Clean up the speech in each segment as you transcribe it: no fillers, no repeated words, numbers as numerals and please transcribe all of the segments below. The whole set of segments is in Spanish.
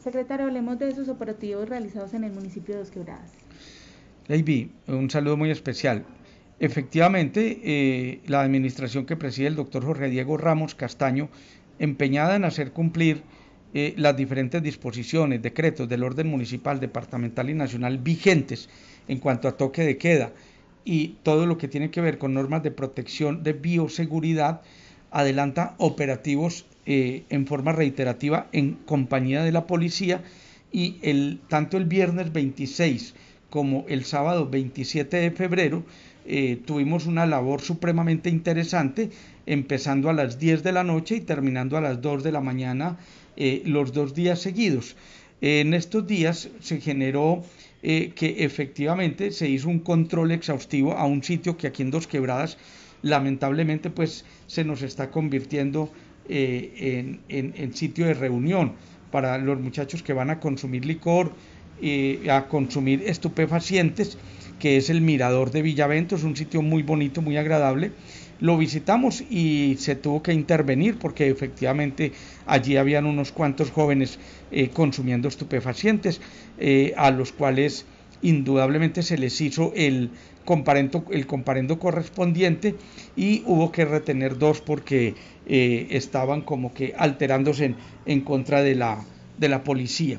Secretario, hablemos de esos operativos realizados en el municipio de Dos Quebradas. Lady, un saludo muy especial. Efectivamente, la administración que preside el doctor Jorge Diego Ramos Castaño, empeñada en hacer cumplir las diferentes disposiciones, decretos del orden municipal, departamental y nacional vigentes en cuanto a toque de queda y todo lo que tiene que ver con normas de protección de bioseguridad, adelanta operativos en forma reiterativa en compañía de la policía y tanto el viernes 26 como el sábado 27 de febrero tuvimos una labor supremamente interesante, empezando a las 10 de la noche y terminando a las 2 de la mañana los 2 días seguidos. En estos días se generó que efectivamente se hizo un control exhaustivo a un sitio que aquí en Dos Quebradas lamentablemente pues se nos está convirtiendo en sitio de reunión para los muchachos que van a consumir licor, a consumir estupefacientes, que es el Mirador de Villaventos, un sitio muy bonito, muy agradable. Lo visitamos y se tuvo que intervenir porque efectivamente allí habían unos cuantos jóvenes consumiendo estupefacientes, a los cuales indudablemente se les hizo comparendo correspondiente y hubo que retener dos porque estaban como que alterándose en contra de la policía.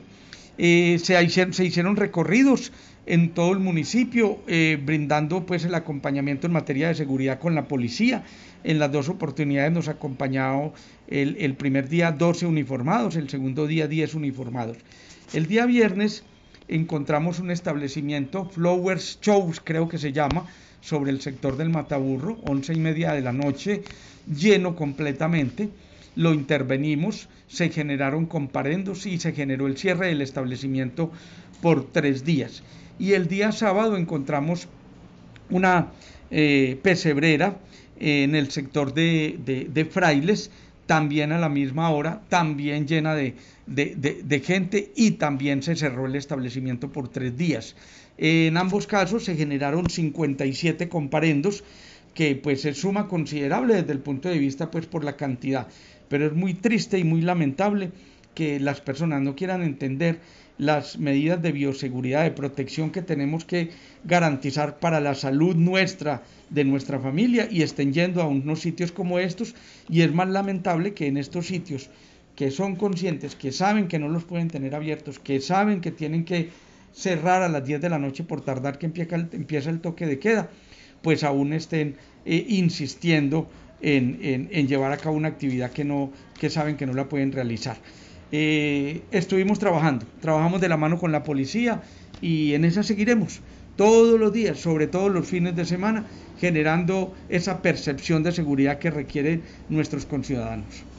Se hicieron recorridos en todo el municipio, brindando pues el acompañamiento en materia de seguridad con la policía. En las dos oportunidades nos acompañado el primer día 12 uniformados, el segundo día 10 uniformados. El día viernes encontramos un establecimiento, Flowers Shows creo que se llama, sobre el sector del Mataburro, 11:30 de la noche, lleno completamente. Lo intervenimos, se generaron comparendos y se generó el cierre del establecimiento por 3 días. Y el día sábado encontramos una pesebrera en el sector de Frailes, también a la misma hora, también llena de gente, y también se cerró el establecimiento por 3 días. En ambos casos se generaron 57 comparendos, que pues es suma considerable desde el punto de vista pues por la cantidad, pero es muy triste y muy lamentable que las personas no quieran entender las medidas de bioseguridad, de protección que tenemos que garantizar para la salud nuestra, de nuestra familia, y estén yendo a unos sitios como estos. Y es más lamentable que en estos sitios que son conscientes, que saben que no los pueden tener abiertos, que saben que tienen que cerrar a las 10 de la noche por tardar que empieza el toque de queda, pues aún estén insistiendo en llevar a cabo una actividad que saben que no la pueden realizar. Estuvimos trabajamos de la mano con la policía y en esa seguiremos todos los días, sobre todo los fines de semana, generando esa percepción de seguridad que requieren nuestros conciudadanos.